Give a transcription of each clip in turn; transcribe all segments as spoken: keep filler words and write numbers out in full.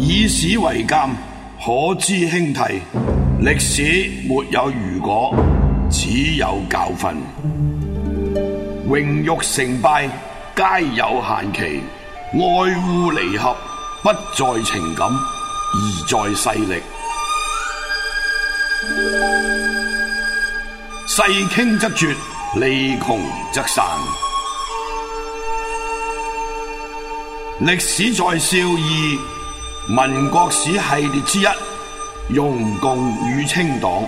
以史為鑑，可知興替。歷史沒有如果，只有教訓。榮辱成敗皆有限期，愛惡離合不在情感，而在勢力。勢傾則絕，利窮則散。歷史在笑二民國史系列之一，容共與清黨。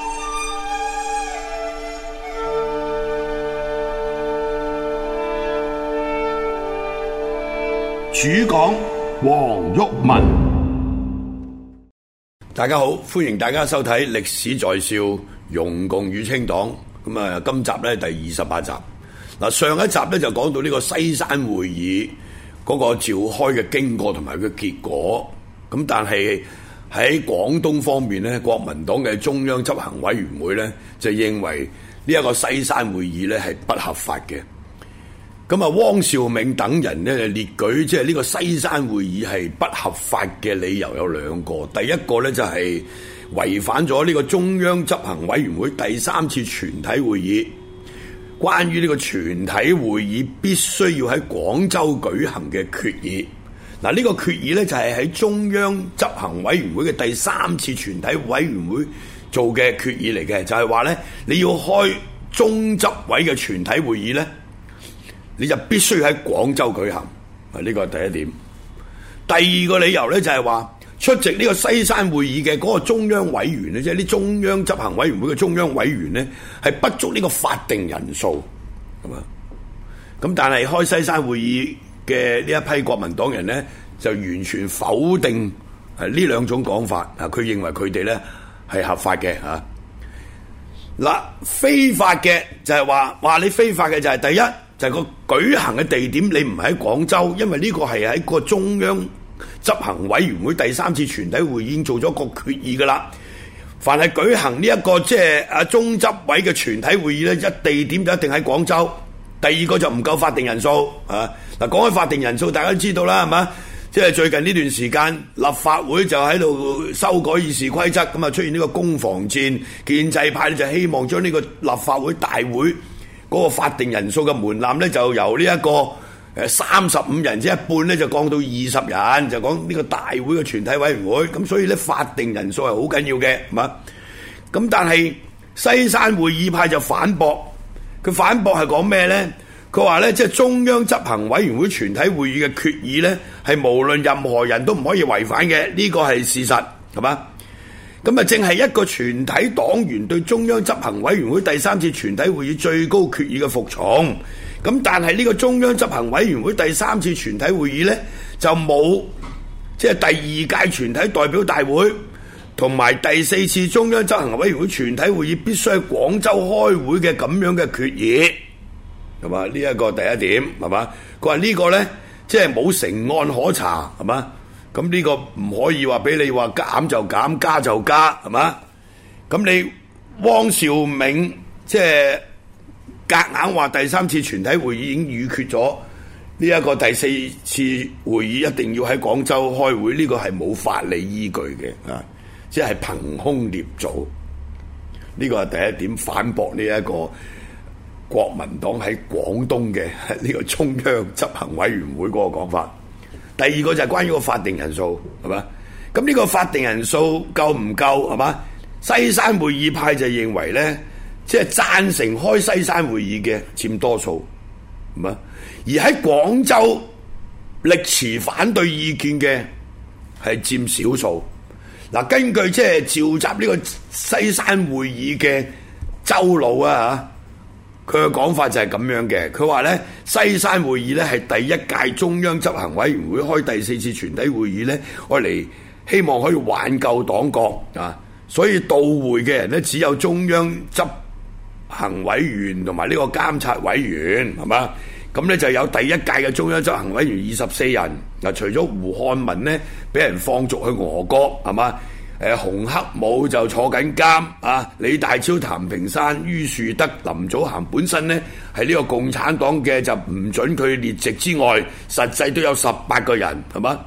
主講黃毓民。大家好，歡迎大家收睇《歷史在笑容共與清黨》。咁啊，今集咧第二十八集。嗱，上一集咧就講到呢個西山會議嗰個召開嘅經過同埋佢嘅結果。咁但係喺廣東方面咧，國民黨嘅中央執行委員會咧就認為呢一個西山會議咧係不合法嘅。咁啊，汪兆銘等人咧列舉即係呢個西山會議係不合法嘅理由有兩個。第一個咧就係違反咗呢個中央執行委員會第三次全體會議關於呢個全體會議必須要喺廣州舉行嘅決議。嗱，呢個決議咧就係喺中央執行委員會嘅第三次全體委員會做嘅決議嚟嘅，就係話咧你要開中執委嘅全體會議咧，你就必須要喺廣州舉行。啊，呢個係第一點。第二個理由咧就係話出席呢個西山會議嘅嗰個中央委員咧，即係啲中央執行委員會嘅中央委員咧，係不足呢個法定人數，係嘛？咁但係開西山會議嘅呢一批國民黨人咧，就完全否定係呢兩種講法。啊，佢認為佢哋咧係合法嘅嚇。嗱，非法嘅就係話話你非法嘅就係第一就係個舉行嘅地點你唔喺廣州，因為呢個係喺個中央執行委員會第三次全體會議已經做咗個決議㗎啦。凡係舉行呢、這、一個即係啊中執委嘅全體會議咧，一地點就一定喺廣州。第二個就唔夠法定人數啊！嗱，講開法定人數，大家都知道啦，係嘛？即係最近呢段時間，立法會就喺度修改議事規則，咁啊出現呢個攻防戰，建制派咧就希望將呢個立法會大會嗰個法定人數嘅門檻咧，就由呢一個誒三十五人即一半咧，就降到二十人，就講呢個大會嘅全體委員會。咁所以咧，法定人數係好緊要嘅，係嘛？咁但係西山會議派就反駁，佢反駁係講咩咧？佢話咧，即係中央執行委員會全體會議嘅決議咧，係無論任何人都唔可以違反嘅，呢個係事實，係嘛？咁啊，正係一個全體黨員對中央執行委員會第三次全體會議最高決議嘅服從。咁但係呢個中央執行委員會第三次全體會議呢，就冇即係第二屆全體代表大會同埋第四次中央執行委員會全體會議必須喺廣州開會嘅咁樣嘅決議，係嘛？呢一個第一點，係嘛？佢話呢個呢，即係冇成案可查，係嘛？咁呢個唔可以話俾你話減就減，加就加，係嘛？咁你汪兆銘即係夾硬話第三次全體會議已經預決咗呢一個第四次會議一定要喺廣州開會，呢個係冇法理依據嘅啊！即係憑空捏造，呢個係第一點，反駁呢一個國民黨喺廣東嘅呢個中央執行委員會嗰個講法。第二個就係關於個法定人數，係嘛？咁呢個法定人數夠唔夠，係嘛？西山會議派就認為咧，即係贊成開西山會議嘅佔多數，係嘛？而喺廣州力持反對意見嘅係佔少數。嗱，根據即係召集呢個西山會議嘅鄒魯啊嚇，佢嘅講法就係咁樣嘅。佢話咧，西山會議咧係第一屆中央執行委員會開第四次全體會議咧，愛嚟希望可以挽救黨國啊，所以到會嘅人咧只有中央執行委員同埋呢個監察委員，係嘛？咁咧就有第一屆嘅中央執行委員二十四人。嗱，除咗胡漢民呢，俾人放逐去俄國，係嘛？誒，洪克武就坐緊監啊！李大釗、譚平山、于樹德、林祖涵本身呢係呢個共產黨嘅，就唔准佢列席之外，實際都有十八個人，係嘛？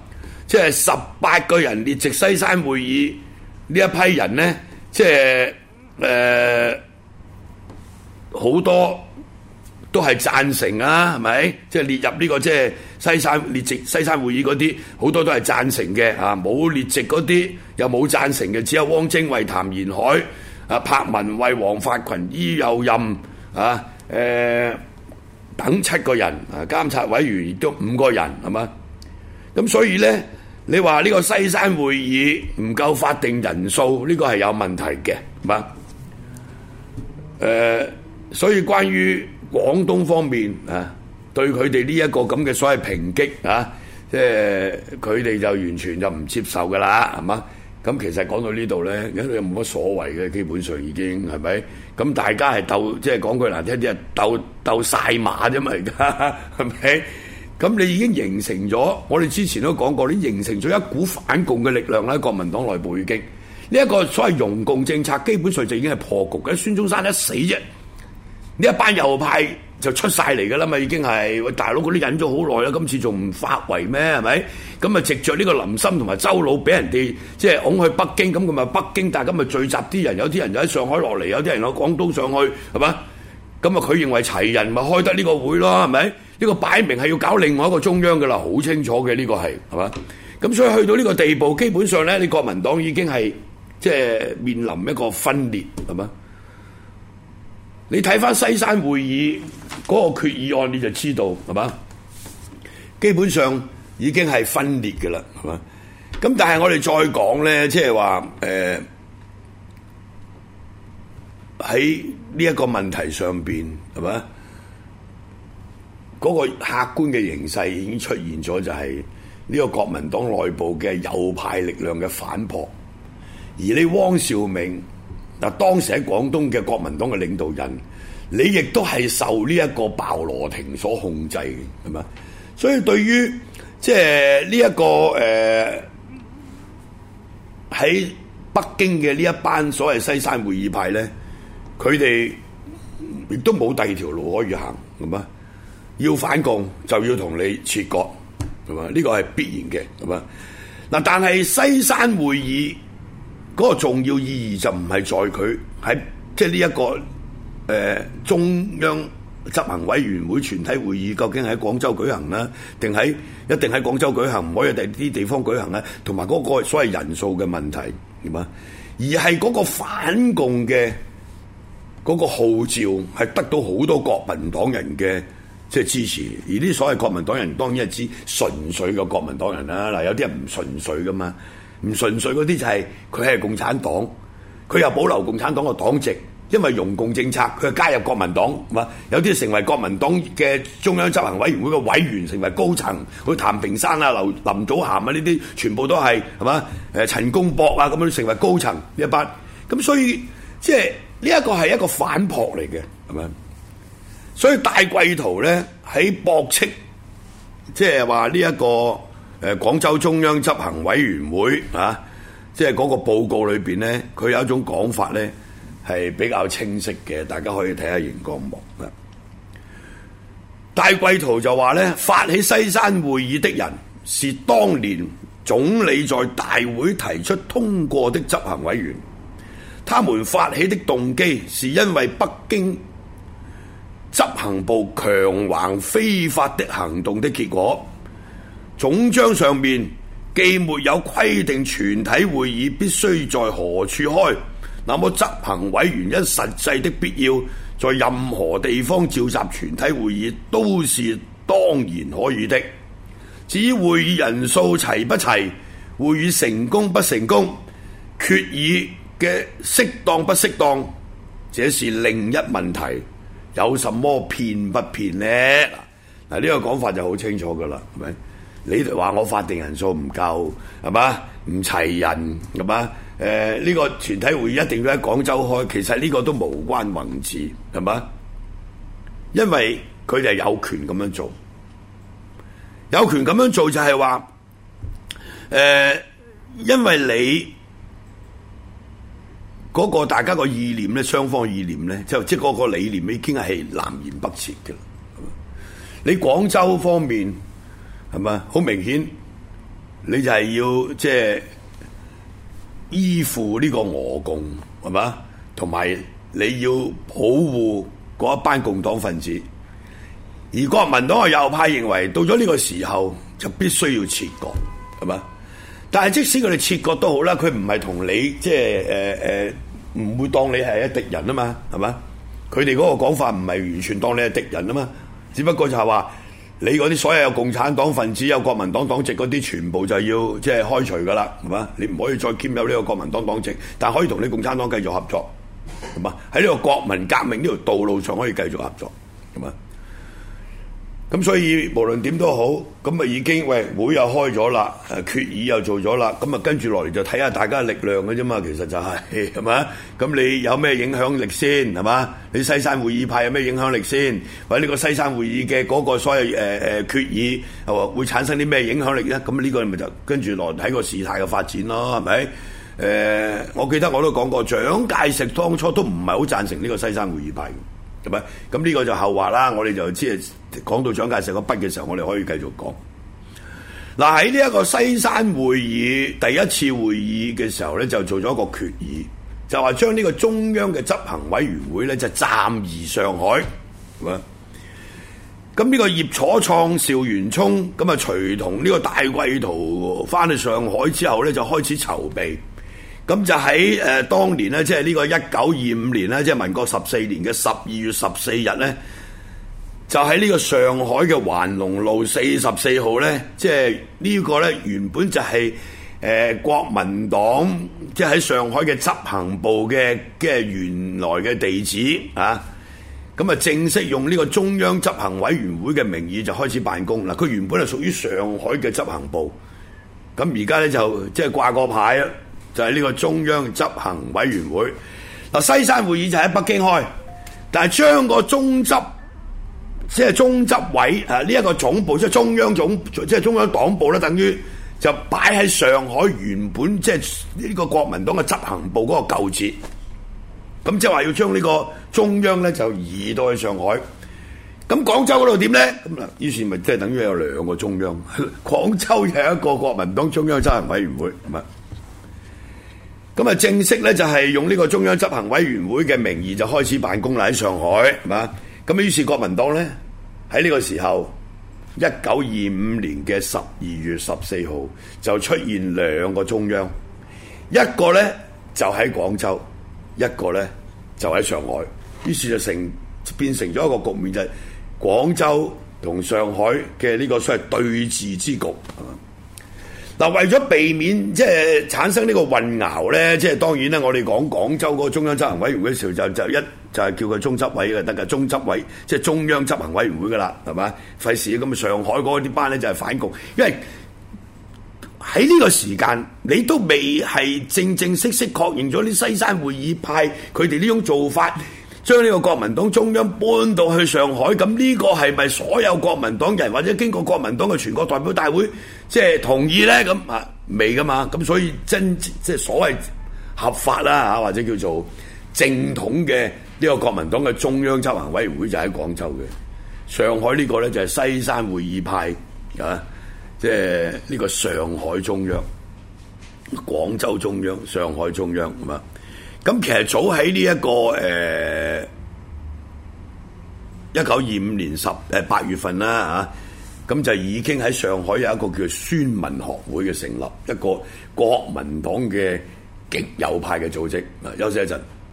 即係十八個人列席西山會議呢一批人呢，即係誒好多都係贊成啊，係咪？即係列入呢個即係西山列席西山會議嗰啲，好多都係贊成嘅啊！冇列席嗰啲又冇贊成嘅，只有汪精衛、譚延闓、啊柏文蔚、黃發群、于右任啊誒、呃、等七個人啊，監察委員亦都五個人，係嘛？咁所以咧，你話呢個西山會議唔夠法定人數，呢、這個係有問題嘅，係嘛？誒、呃，所以關於廣東方面啊，對佢哋呢一個咁嘅所謂抨擊啊，即係佢哋就完全就唔接受噶啦，係嘛？咁其實講到呢度咧，有冇乜所謂嘅，基本上已經係咪？咁大家係鬥，即係講句難聽啲，係鬥鬥晒馬啫嘛，而家係咪？咁你已經形成咗，我哋之前都講過，你形成咗一股反共嘅力量喺國民黨內部已經。呢、這、一個所謂容共政策，基本上就已經係破局嘅。孫中山一死啫，呢一班右派就出晒嚟㗎啦嘛，已經係喂大佬嗰啲忍咗好耐啦，今次仲唔發圍咩？係咪？咁啊，藉着呢個林森同埋周老俾人哋即係拱去北京，咁佢咪北京，但係咁咪聚集啲人，有啲人就喺上海落嚟，有啲人喺廣東上去，係嘛？咁啊，佢認為齊人咪開得呢個會咯，係咪？呢個擺明係要搞另外一個中央㗎啦，好清楚嘅呢個係，係嘛？咁所以去到呢個地步，基本上咧，你國民黨已經係即係面臨一個分裂，係嘛？你睇翻西山會議嗰個決議案，你就知道，係嘛？基本上已經係分裂㗎啦，係嘛？咁但係我哋再講咧，即係話誒喺呢一個問題上邊，係嘛？嗰個客觀嘅形勢已經出現咗，就係呢個國民黨內部嘅右派力量嘅反撲，而你汪兆銘嗱當時喺廣東嘅國民黨嘅領導人，你亦都係受呢一個鮑羅廷所控制嘅，係嘛？所以對於即係呢一個誒喺、呃、北京嘅呢一班所謂西山會議派咧，佢哋亦都冇第二條路可以行，係嘛？要反共就要同你切割，係嘛？呢個係必然嘅，係嘛？嗱，但係西山會議嗰個重要意義就唔係在佢喺即係呢一個誒、呃、中央執行委員會全體會議究竟喺廣州舉行啦，定喺一定喺廣州舉行，唔可以喺第啲地方舉行咧？同埋嗰個所謂人數嘅問題，係嘛？而係嗰個反共嘅嗰個號召係得到好多國民黨人嘅即係支持，而啲所謂國民黨人當然係指純粹嘅國民黨人啦。嗱，有啲人唔純粹噶嘛，唔純粹嗰啲就係佢係共產黨，佢又保留共產黨嘅黨籍，因為容共政策，佢就加入國民黨，嘛，有啲成為國民黨嘅中央執行委員會嘅委員，成為高層，好似譚平山啊、劉林祖涵啊呢啲，全部都係係嘛？誒陳公博啊咁樣成為高層呢一班，咁所以即係呢一個係一個反撲嚟嘅，係咪？所以戴季陶咧喺駁斥，即係話呢一個誒、呃、廣州中央執行委員會啊，即係嗰個報告裏邊咧，佢有一種講法咧係比較清晰嘅，大家可以睇下熒光幕啊。戴季陶就話咧，發起西山會議的人是當年總理在大會提出通過的執行委員，他們發起的動機是因為北京執行部強橫非法的行動的結果。總章上面既沒有規定全體會議必須在何處開，那麼執行委員因實際的必要，在任何地方召集全體會議都是當然可以的。至於會議人數齊不齊，會議成功不成功，決議嘅適當不適當，這是另一問題。有什麼騙不騙呢？嗱，呢個講法就好清楚噶啦，係咪？你話我法定人數唔夠，係嘛？唔齊人，係嘛？誒、呃，呢、這個全體會議一定要喺廣州開，其實呢個都無關宏旨，係嘛？因為佢哋有權咁樣做，有權咁樣做就係話，誒、呃，因為你嗰個大家個意念咧，雙方意念咧，就即係嗰個理念已經係南轅北轍嘅。你廣州方面係嘛？好明顯， 你就係要即係依附呢個俄共係嘛，同埋你要保護嗰一班共黨分子。而國民黨嘅右派認為，到咗呢個時候就必須要切割，係嘛？但係即使佢哋切割都好啦，佢唔係同你即係誒誒，唔會當你係一敵人啊嘛，係嘛？佢哋嗰個講法唔係完全當你係敵人啊嘛，只不過就係話你嗰啲所有有共產黨分子、有國民黨黨籍嗰啲，全部就要即係開除噶啦，係嘛？你唔可以再兼有呢個國民黨黨籍，但可以同你共產黨繼續合作，係嘛？喺呢個國民革命呢條道路上可以繼續合作，係嘛？咁所以無論點都好，咁啊已經喂會又開咗啦，誒決議又做咗啦，咁啊跟住落嚟就睇下大家力量嘅啫嘛，其實就係係咪？咁你有咩影響力先係嘛？你西山會議派有咩影響力先？或者呢個西山會議嘅嗰個所謂誒誒、呃、決議係會產生啲咩影響力咧？咁呢個咪就跟住落睇個事態嘅發展咯，係咪？誒、呃，我記得我都講過，蔣介石當初都唔係好贊成呢個西山會議派。係咪？咁呢個就後話啦。我哋就即係講到蔣介石嗰筆嘅時候，我哋可以繼續講。嗱，喺呢一個西山會議第一次會議嘅時候咧，就做咗一個決議，就話將呢個中央嘅執行委員會咧就暫移上海。係嘛？咁呢個葉楚傖、邵元沖咁啊，隨同呢個戴季陶翻去上海之後咧，就開始籌備。咁就喺誒、呃、當年咧，即係呢個一九二五年咧，即係民國十四年嘅十二月十四日咧，就喺呢個上海嘅環龍路四十四號咧，即係呢個咧原本就係、是、誒、呃、國民黨即係喺上海嘅執行部嘅嘅原來嘅地址啊，咁啊正式用呢個中央執行委員會嘅名義就開始辦公啦。佢原本係屬於上海嘅執行部，咁而家咧就即係掛個牌啊。就係呢個中央執行委員會。嗱，西山會議就喺北京開，但係將個中執即係中執委啊呢一個總部，即係中央總即係中央黨部咧，等於就擺喺上海原本即係呢個國民黨嘅執行部嗰個舊設。咁即係話要將呢個中央咧就移到去上海。咁廣州嗰度點咧？咁嗱，於是咪即係等於有兩個中央。廣州有一個國民黨中央執行委員會，係咪？咁啊，正式咧就係用呢個中央執行委員會嘅名義就開始辦公啦，喺上海，係嘛？咁於是國民黨咧喺呢個時候，一九二五年嘅十二月十四號就出現兩個中央，一個咧就喺廣州，一個咧就喺上海。於是就成變成咗一個局面，就係廣州同上海嘅呢個所謂對峙之局。嗱，為咗避免即係產生呢個混淆咧，即係當然啦，我哋講廣州嗰個中央執行委員會嘅時候，就就一就係叫佢中執委嘅得㗎，中執委即係中央執行委員會噶啦，係嘛？費事咁上海嗰啲班咧就係反共，因為喺呢個時間你都未係正正式式確認咗啲西山會議派佢哋呢種做法，將呢個國民黨中央搬到去上海，咁呢個係咪所有國民黨人或者經過國民黨嘅全國代表大會即係同意咧？咁啊未噶嘛？咁所以真即係所謂合法啦嚇，或者叫做正統嘅呢個國民黨嘅中央執行委員會就喺廣州嘅。上海呢個咧就係西山會議派啊，即係呢個上海中央、廣州中央、上海中央咁啊。咁其實早喺呢一個誒一九二五年十誒八月份啦嚇，咁、啊、就已經喺上海有一個叫宣文學會嘅成立，一個國民黨嘅極右派嘅組織。啊，休息一陣。